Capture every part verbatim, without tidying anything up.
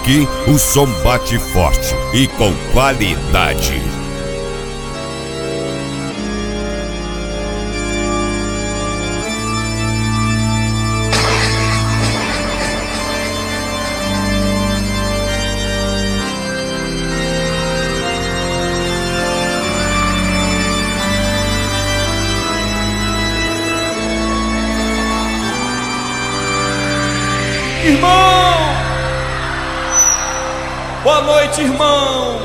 Aqui o som bate forte e com qualidade. Irmão! Boa noite, irmão!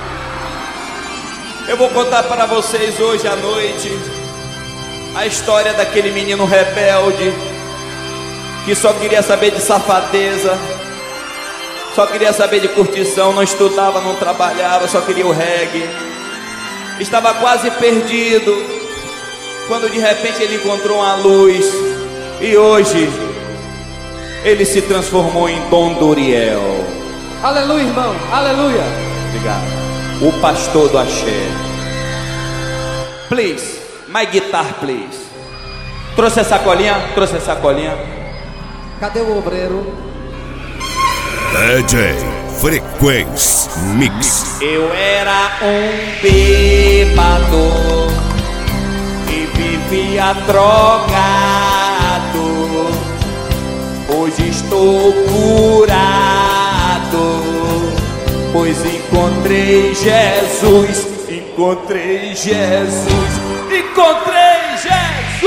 Eu vou contar para vocês hoje à noite a história daquele menino rebelde que só queria saber de safadeza, só queria saber de curtição, não estudava, não trabalhava, só queria o reggae. Estava quase perdido quando de repente ele encontrou uma luz e hoje ele se transformou em Dom Doriel. Aleluia, irmão, aleluia. Obrigado. O pastor do axé. Please, my guitar, please. Trouxe a sacolinha? Trouxe a sacolinha? Cadê o obreiro? D J Frequência Mix. Eu era um bêbado e vivia drogado. Hoje estou curado, pois encontrei Jesus, encontrei Jesus, encontrei Jesus.